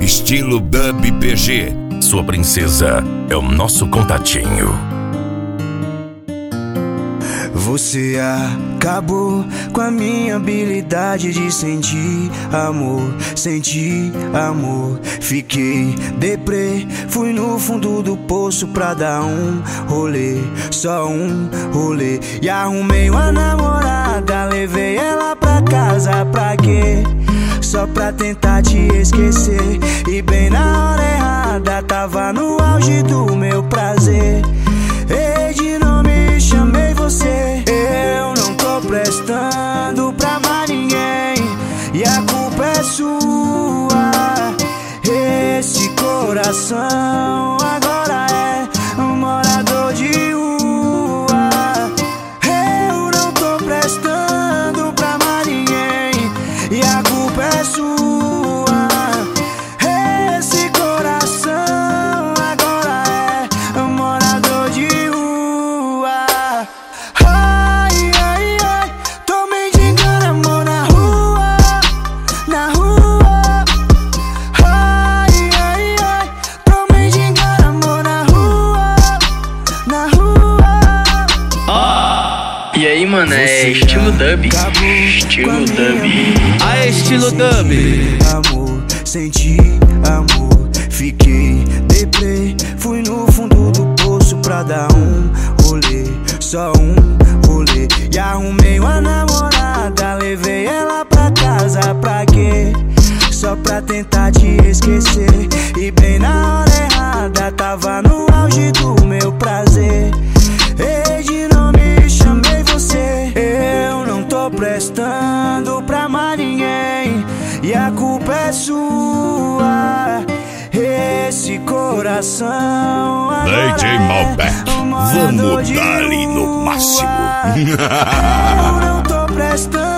estilo Dub PG. Sua princesa é o nosso contatinho. Você acabou com a minha habilidade de sentir amor, sentir amor. Fiquei deprê, fui no fundo do poço pra dar um rolê, só um rolê. E arrumei uma namorada, levei ela pra casa, pra quê? Só pra tentar te esquecer. E bem na hora errada, tava no auge do meu prazer. Ei, de nome chamei você. Eu não tô prestando pra mais ninguém, e a culpa é sua. Esse coração agora é um morador de rua. Eu não tô prestando pra mais ninguém, e a culpa é sua. Esse coração agora é um morador de rua. Ai, ai, ai, tô me engano, amor, na rua, na rua. Ai, ai, ai, tô me engano, amor, na rua, na rua. E aí, mano, é estilo dub. Estilo dub. Ah, é estilo dub. Amor, senti amor, fiquei deprê, fui no fundo do poço pra dar um rolê, só um rolê. E arrumei uma namorada, levei ela pra casa, pra quê? Só pra tentar te esquecer. E bem na hora errada, tava no auge do meu prazer. Ei, de nome chamei você. Eu não tô prestando pra mais ninguém, e a culpa é sua. Esse coração agora DJ Malbec, é um morador vamos de dar ali no rua. máximo. Eu não tô prestando